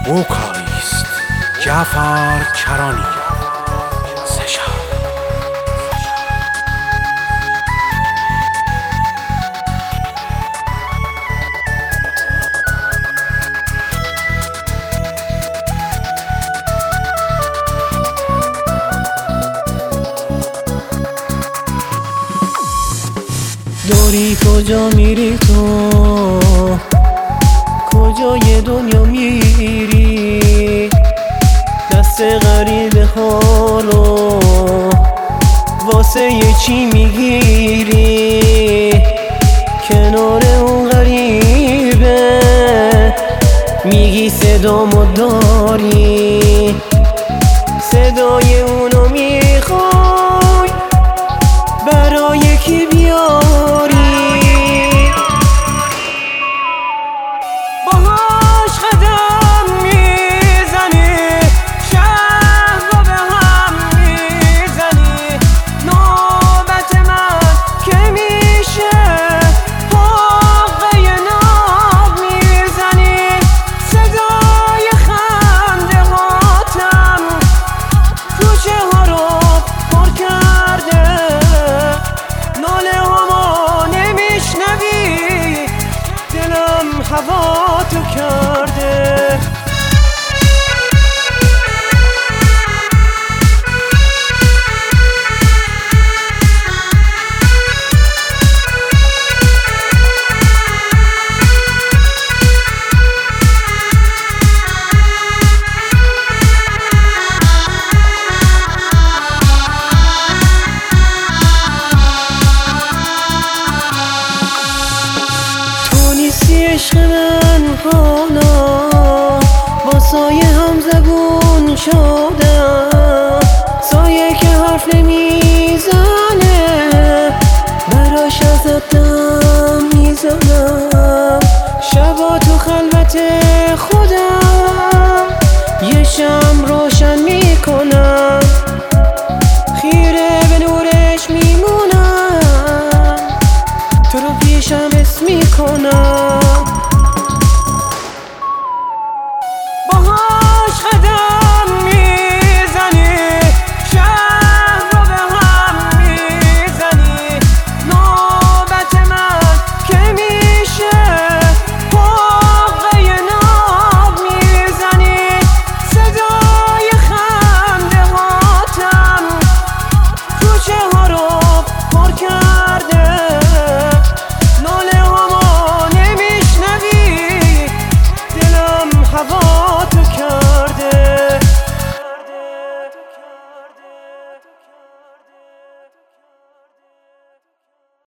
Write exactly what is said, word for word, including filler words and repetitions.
او کاریست جعفر کرانی سشا. داری کجا میری تو، کجای دنیا میری، دست غریبه ها رو واسه چی میگیری، کنار اون غریبه میگی صدامو داری، صدای اونو میخوای برای کی بیاری، باهاش قدم میزنی، شهر رو به هم میزنی، نوبت من که میشه حقه ناب میزنی، صدای خنده هاتم کوچه ها رو پر کرده، ناله هامو نمیشنوی، دلم هوا تو کرده. عشق من حالا با سایه هم زبون شدم، سایه که حرف نمیزنه براش ازت دم میزنم، شبا تو خلوت خودم یه شمع روشن میکنم، خیره به نورش میمونم، تو رو پیشم اسم میکنم.